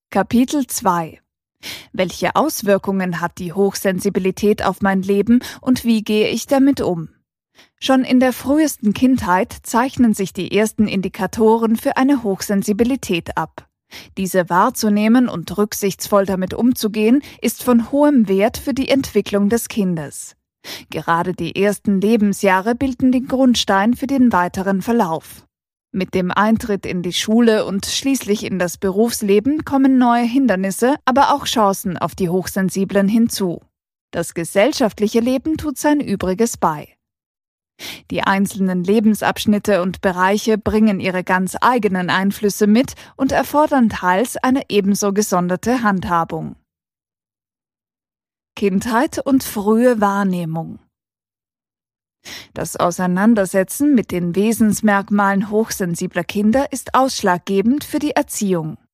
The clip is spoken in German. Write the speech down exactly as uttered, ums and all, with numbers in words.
Kapitel zwei. Welche Auswirkungen hat die Hochsensibilität auf mein Leben und wie gehe ich damit um? Schon in der frühesten Kindheit zeichnen sich die ersten Indikatoren für eine Hochsensibilität ab. Diese wahrzunehmen und rücksichtsvoll damit umzugehen, ist von hohem Wert für die Entwicklung des Kindes. Gerade die ersten Lebensjahre bilden den Grundstein für den weiteren Verlauf. Mit dem Eintritt in die Schule und schließlich in das Berufsleben kommen neue Hindernisse, aber auch Chancen auf die Hochsensiblen hinzu. Das gesellschaftliche Leben tut sein Übriges bei. Die einzelnen Lebensabschnitte und Bereiche bringen ihre ganz eigenen Einflüsse mit und erfordern teils eine ebenso gesonderte Handhabung. Kindheit und frühe Wahrnehmung. Das Auseinandersetzen mit den Wesensmerkmalen hochsensibler Kinder ist ausschlaggebend für die Erziehung.